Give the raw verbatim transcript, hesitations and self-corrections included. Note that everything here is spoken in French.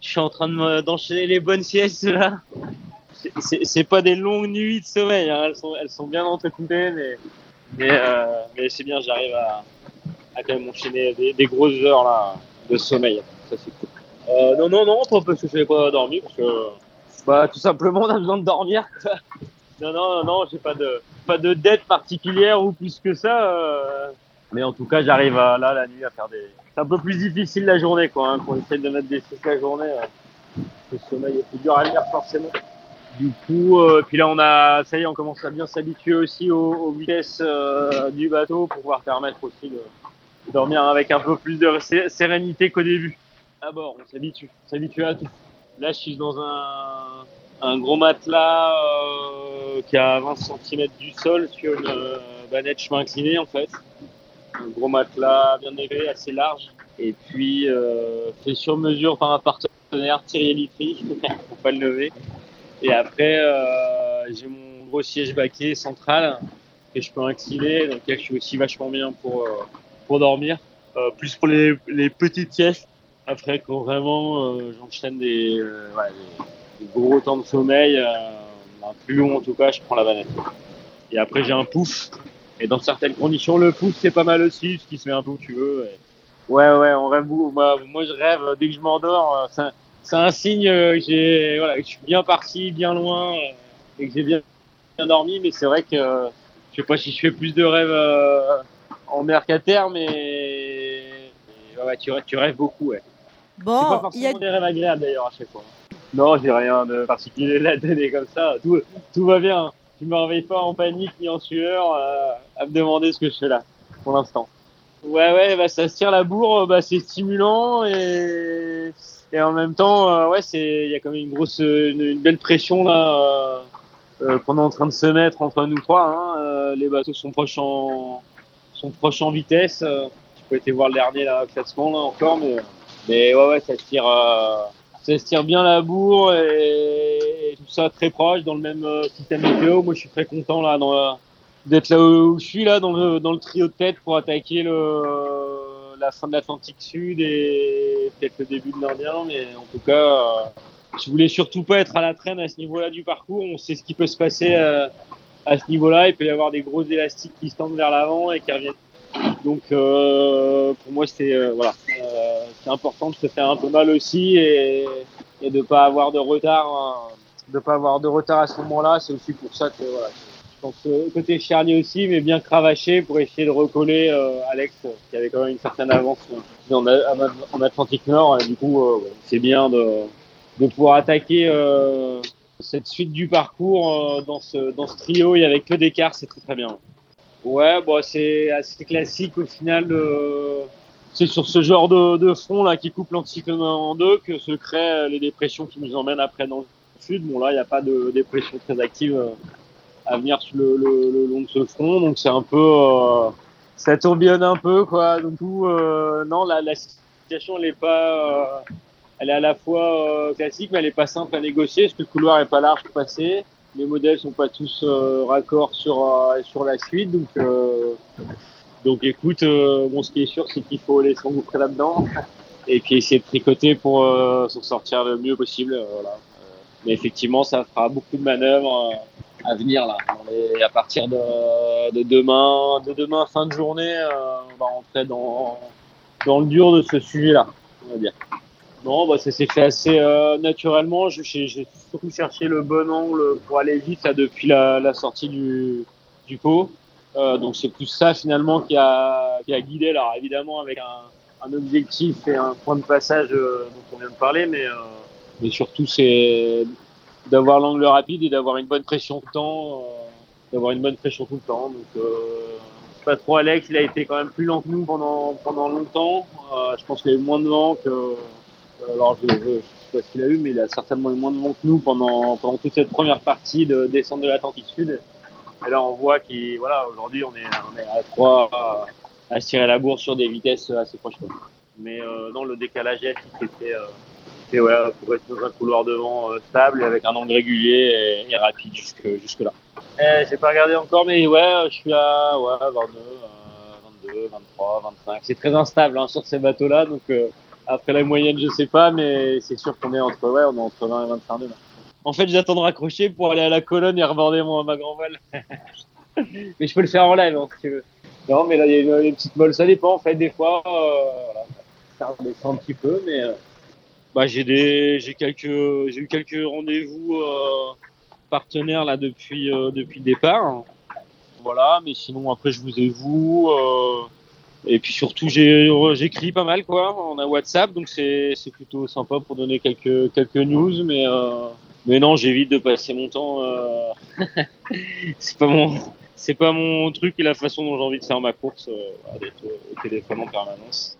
je suis en train de me, d'enchaîner les bonnes siestes là. C'est, c'est, c'est pas des longues nuits de sommeil, hein. elles sont, elles sont bien entrecoupées, mais, mais, euh, mais c'est bien, j'arrive à, à quand même enchaîner des, des grosses heures là de sommeil. Ça c'est cool. Euh, non, non, non, pas parce que je n'avais pas dormi, parce que bah tout simplement on a besoin de dormir, quoi. Non, non, non, non, j'ai pas de, pas de dette particulière ou plus que ça. Euh... Mais en tout cas, j'arrive à, là, la nuit, à faire des. C'est un peu plus difficile la journée, quoi, hein, quand on essaie de mettre des siestes la journée. Euh, le sommeil est plus dur à lire, forcément. Du coup, euh, puis là, on a, ça y est, on commence à bien s'habituer aussi aux, aux vitesses euh, du bateau pour pouvoir permettre aussi de, de dormir avec un peu plus de sérénité qu'au début. À bord, on s'habitue, on s'habitue à tout. Là, je suis dans un, un gros matelas euh, qui a vingt centimètres du sol sur une euh, banette chemin incliné, en fait. Un gros matelas bien épais, assez large. Et puis, euh, fait sur mesure par un partenaire, Thierry Litry, pour pas le lever. Et après, euh, j'ai mon gros siège baquet central que je peux incliner, dans lequel je suis aussi vachement bien pour, euh, pour dormir. Euh, plus pour les, les petites siestes. Après, quand vraiment euh, j'enchaîne des, euh, ouais, des, des gros temps de sommeil, euh, un plus long en tout cas, je prends la banette. Et après, j'ai un pouf. Et dans certaines conditions, le pouf, c'est pas mal aussi, parce qu'il se met un peu où tu veux. Et... Ouais, ouais, on rêve beaucoup. Moi, moi, je rêve dès que je m'endors. C'est un, c'est un signe que, j'ai, voilà, que je suis bien parti, bien loin, et que j'ai bien, bien dormi. Mais c'est vrai que euh, je sais pas si je fais plus de rêves euh, en mer qu'à terre, mais et, ouais, tu, tu rêves beaucoup, ouais. Bon, c'est pas forcément a... des rêves agréables d'ailleurs à chaque fois. Non, j'ai rien de particulier là donner comme ça. Tout, tout va bien. Tu me réveilles pas en panique ni en sueur euh, à me demander ce que je fais là, pour l'instant. Ouais, ouais, bah ça se tire la bourre, bah c'est stimulant et, et en même temps, euh, ouais, c'est, il y a quand même une grosse, une, une belle pression là euh, euh, qu'on est en train de se mettre entre nous trois. Hein. Euh, les bateaux sont proches en, sont proches en vitesse. Euh, tu peux été voir le dernier là, classement là encore, mais. Mais ouais, ouais, ça se tire, euh, ça se tire bien la bourre et, et tout ça très proche dans le même euh, système météo. Moi, je suis très content là dans la, d'être là où je suis là dans le dans le trio de tête pour attaquer le la fin de l'Atlantique Sud et peut-être le début de l'Indien. Mais en tout cas, euh, je voulais surtout pas être à la traîne à ce niveau-là du parcours. On sait ce qui peut se passer euh, à ce niveau-là. Il peut y avoir des gros élastiques qui se tendent vers l'avant et qui reviennent. Donc euh, pour moi c'est euh, voilà, euh, c'est important de se faire un peu mal aussi et, et de pas avoir de retard, hein, de pas avoir de retard à ce moment-là. C'est aussi pour ça que voilà, je pense que côté Charlie aussi, mais bien cravaché pour essayer de recoller euh, Alex qui avait quand même une certaine avance en, en Atlantique Nord. Et du coup, euh, ouais, c'est bien de, de pouvoir attaquer euh, cette suite du parcours euh, dans ce dans ce trio et avec peu d'écart, c'est très très bien. Ouais, bon, c'est assez classique au final. Euh, c'est sur ce genre de, de front là qui coupe l'anticyclone en deux que se créent les dépressions qui nous emmènent après dans le sud. Bon là, il n'y a pas de dépression très active euh, à venir sur le, le, le long de ce front, donc c'est un peu, euh, ça tourbillonne un peu quoi. Donc tout, euh, non, la, la situation elle est pas, euh, elle est à la fois euh, classique, mais elle est pas simple à négocier parce que le couloir est pas large pour passer. Les modèles sont pas tous euh, raccords sur euh, sur la suite, donc euh, donc écoute, euh, bon ce qui est sûr c'est qu'il faut aller s'engouffrer là-dedans et puis essayer de tricoter pour euh, s'en sortir le mieux possible. Euh, voilà. Euh, mais effectivement, ça fera beaucoup de manœuvres euh, à venir là. Et à partir de, de demain, de demain fin de journée, euh, on va rentrer dans dans le dur de ce sujet-là, on va dire. Non, bah ça s'est fait assez euh, naturellement. J'ai, j'ai surtout cherché le bon angle pour aller vite là depuis la, la sortie du, du pot. Euh, donc c'est plus ça finalement qui a, qui a guidé. Alors évidemment avec un, un objectif et un point de passage euh, dont on vient de parler, mais, euh, mais surtout c'est d'avoir l'angle rapide et d'avoir une bonne pression tout le temps, euh, d'avoir une bonne pression tout le temps. Donc euh, pas trop Alex, il a été quand même plus lent que nous pendant pendant longtemps. Euh, je pense qu'il y a eu moins de vent que alors, je ne sais pas ce qu'il a eu, mais il a certainement eu moins de vent que nous pendant, pendant toute cette première partie de descente de l'Atlantique Sud. Et là, on voit qu'il, voilà, aujourd'hui, on est, on est à trois à, à se tirer la bourre sur des vitesses assez proches. Mais euh, non, le décalage F, il était, euh, c'était, ouais, pour être dans un couloir de vent euh, stable, avec un angle régulier et, et rapide jusque, jusque là. Eh, j'ai pas regardé encore, mais ouais, je suis à ouais, vingt-deux, euh, vingt-deux, vingt-trois, vingt-cinq. C'est très instable hein, sur ces bateaux-là, donc. Euh, Après la moyenne, je sais pas, mais c'est sûr qu'on est entre, ouais, on est entre vingt et vingt-cinq nœuds. En fait, j'attends de raccrocher pour aller à la colonne et reborder mon, ma grand voile. Mais je peux le faire en live, hein, si tu veux. Non, mais là, il y a une, une petite molle. Ça dépend, en fait, des fois, euh, voilà, ça redescend un petit peu, mais euh, bah, j'ai des, j'ai quelques, j'ai eu quelques rendez-vous euh, partenaires là depuis, euh, depuis le départ. Voilà, mais sinon après, je vous ai vous. Euh, et puis surtout, j'ai, j'écris pas mal, quoi. On a WhatsApp, donc c'est, c'est plutôt sympa pour donner quelques, quelques news, mais euh, mais non, j'évite de passer mon temps. Euh, c'est pas mon, c'est pas mon truc et la façon dont j'ai envie de faire ma course, euh, d'être au téléphone en permanence.